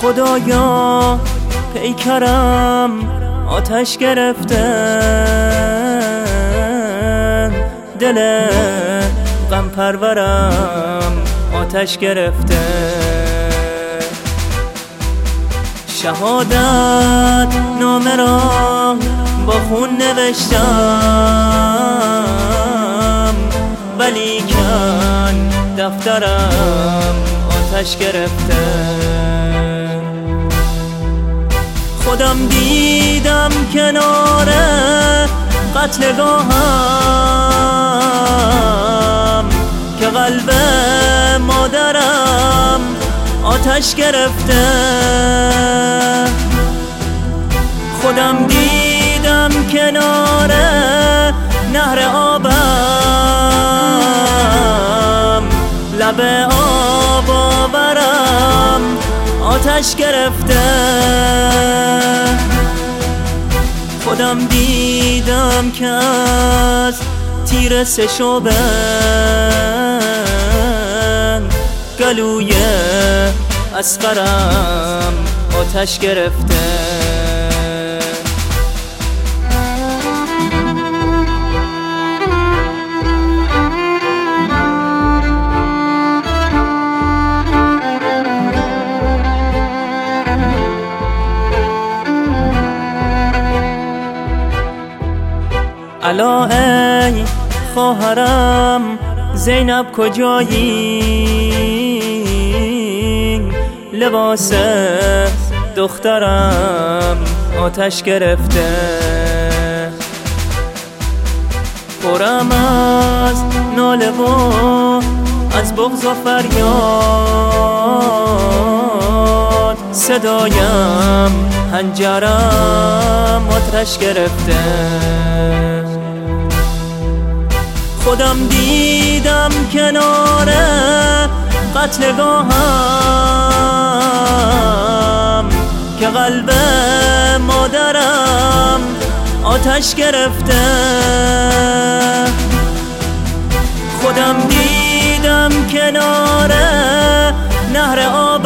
خدایا پیکرم آتش گرفته، دل غم پرورم آتش گرفته. شهادت نامه را با خون نوشتم، ولیکن دفترم آتش گرفته. خودم دیدم کنار قتلگاهم که قلب مادرم آتش گرفته. خودم دیدم کنار نهر آبم، لب آب آورم آتش گرفته. خودم دیدم که از تیر سه‌شعبه گلوی اصغرم آتش گرفته. الا ای خواهرم زینب کجایی؟ لباس دخترم آتش گرفته. پرم از ناله و از بغض و فریاد، صدایم حنجرم آتش گرفته. خودم دیدم کنار قتلگاهم که قلب مادرم آتش گرفته. خودم دیدم کنار نهر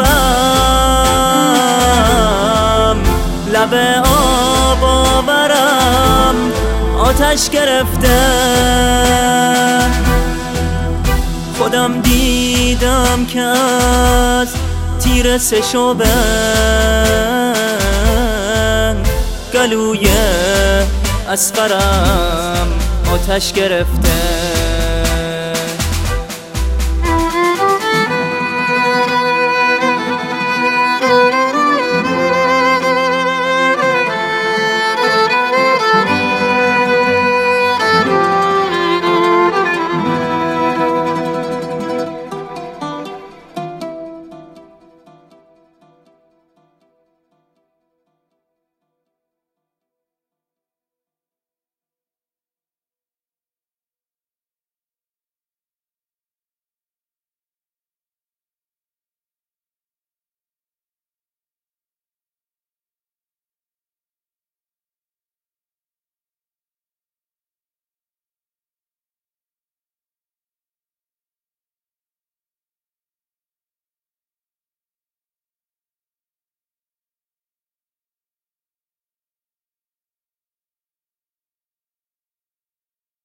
آبم، لب آب آورم آتش گرفته. خودم دیدم که از تیر سه‌شعبه گلوی اصغرم آتش گرفته.